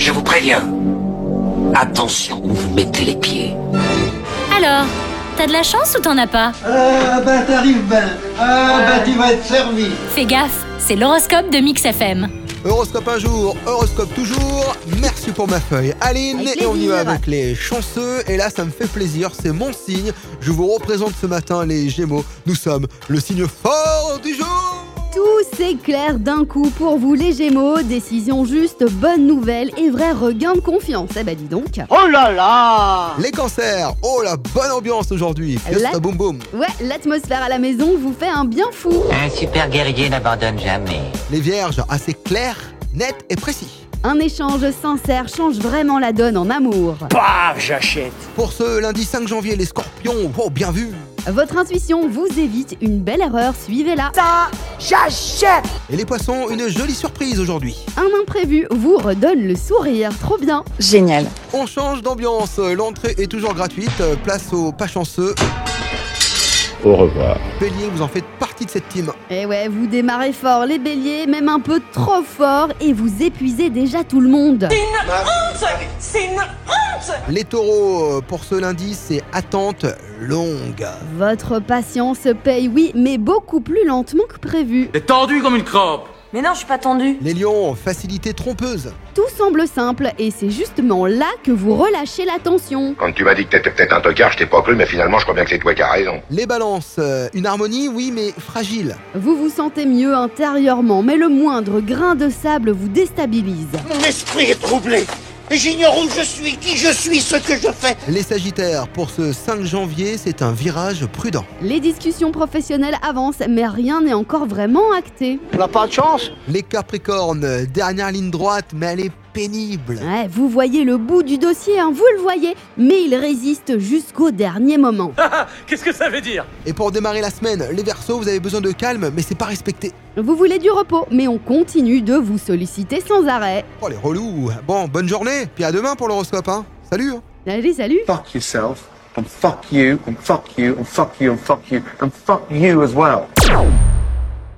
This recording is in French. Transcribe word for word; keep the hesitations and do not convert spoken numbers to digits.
Je vous préviens. Attention où vous mettez les pieds. Alors, t'as de la chance ou t'en as pas? Ah bah t'arrives ben. Ah bah tu vas être servi. Fais gaffe, c'est l'horoscope de Mix F M. Horoscope un jour, horoscope toujours. Merci pour ma feuille, Aline. Avec et on y va plaisir. avec les chanceux. Et là, ça me fait plaisir, c'est mon signe. Je vous représente ce matin, les Gémeaux. Nous sommes le signe fort du jour. Tout s'éclaire d'un coup pour vous les Gémeaux. Décision juste, bonne nouvelle et vrai regain de confiance. Eh ben dis donc. Oh là là! Les cancers, oh la bonne ambiance aujourd'hui. Fiesta La- boum boum. Ouais, l'atmosphère à la maison vous fait un bien fou. Un super guerrier n'abandonne jamais. Les vierges, assez clair, net et précis. Un échange sincère change vraiment la donne en amour. Paf, j'achète. Pour ce lundi cinq janvier, les scorpions, oh bien vu. Votre intuition vous évite une belle erreur, suivez-la. Ça, j'achète. Et les poissons, une jolie surprise aujourd'hui. Un imprévu vous redonne le sourire, trop bien. Génial. On change d'ambiance, l'entrée est toujours gratuite, place aux pas chanceux. Au revoir. Bélier, vous en faites partie de cette team. Et ouais, vous démarrez fort les béliers, même un peu trop fort, et vous épuisez déjà tout le monde. Les taureaux, pour ce lundi, c'est attente longue. Votre patience paye, oui, mais beaucoup plus lentement que prévu. T'es tendu comme une crampe. Mais non, je suis pas tendue. Les lions, facilité trompeuse. Tout semble simple, et c'est justement là que vous relâchez la tension. Quand tu m'as dit que t'étais peut-être un tocard, je t'ai pas cru, mais finalement, je crois bien que c'est toi qui as raison. Les balances, euh, une harmonie, oui, mais fragile. Vous vous sentez mieux intérieurement, mais le moindre grain de sable vous déstabilise. Mon esprit est troublé. J'ignore où je suis, qui je suis, ce que je fais. Les sagittaires, pour ce cinq janvier, c'est un virage prudent. Les discussions professionnelles avancent, mais rien n'est encore vraiment acté. On n'a pas de chance. Les capricornes, dernière ligne droite, mais elle est pénible. Ouais, vous voyez le bout du dossier, hein, vous le voyez, mais il résiste jusqu'au dernier moment. Qu'est-ce que ça veut dire? Et pour démarrer la semaine, les Verseaux, vous avez besoin de calme, mais c'est pas respecté. Vous voulez du repos, mais on continue de vous solliciter sans arrêt. Oh les relous. Bon, bonne journée, puis à demain pour l'horoscope, hein. Salut hein. Allez, salut. Fuck yourself, and fuck you, and fuck you, and fuck you, and fuck you, and fuck you as well.